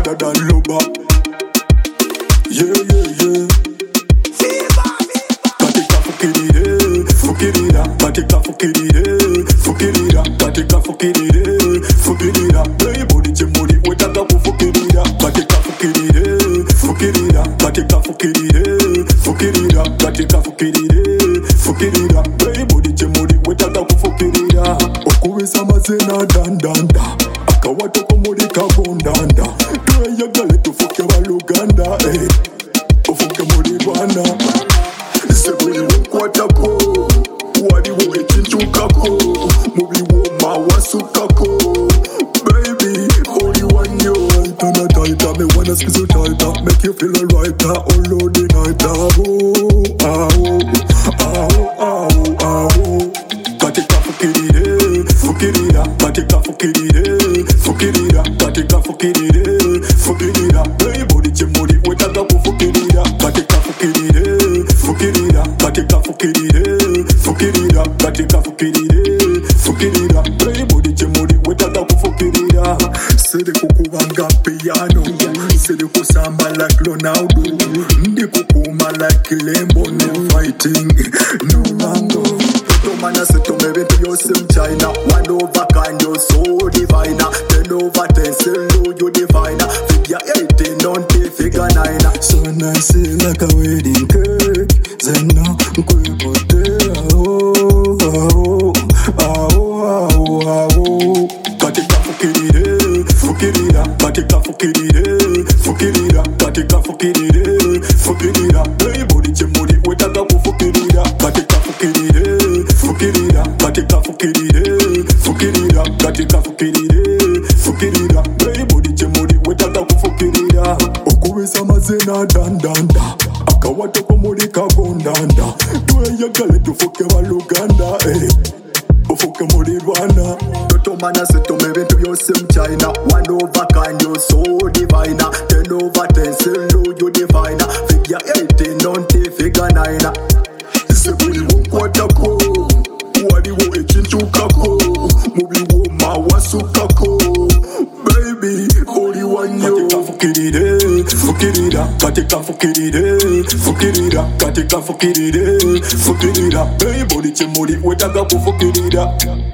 better than Loba. Yeah, yeah, yeah. Katika fukirira, katika fukirira, katika fukirira, hey body chemori wetaka kufukirira, katika fukirira, katika fukirira, katika fukirira, hey body chemori wetaka kufukirira, okuwesa mazena dandanda, akawato komori kabondanda, tuwe gale tufuke baluganda, ufuke muri Rwanda. Sebuli wunkwatako, waliwo ekintukako, mubiwo mawasukako. Baby, only one you turn tighter, me wanna squeeze you tighter, make you feel alright, all of the night. Katika fukirira, katika fukirira, katika fukirira, hey body chemori wetaka kufukirira, katika fukirira, katika fukirira, katika fukirira, hey body chemori wetaka kufukirira. Sede kukubanga piano, sede kusamba like Ronaldo, ndi kukuma like Lembo, no fighting, no Rambo. Tomana se tome bintu byose mu China, one over kind you're so divine, 10 over 10 still you divine, figure 18 don't take figure 9. So nice like a wedding cake, zena nkwepotea, katika fukirira, katika fukirira, katika fukirira, hey body chemori wetaka kufukirira, katika fukirira, katika fukirira, katika fukirira, hey body chemori wetaka kufukirira, okuwesa mazena dandanda, akawato komori kabondanda, tuwe gale tufuke baluganda, ufuke muri Rwanda. Totomana se tome bintu byose mu China, one over kind you're so divine, 10 over 10 still you divine, figure 18 don't take figure 9. Sebuli wunkwatako, waliwo ekintukako, mubiwo mawasukako. Baby, only one you. Fukirira, katika fukirira, katika fukirira, hey body chemori wetaka kufukirira.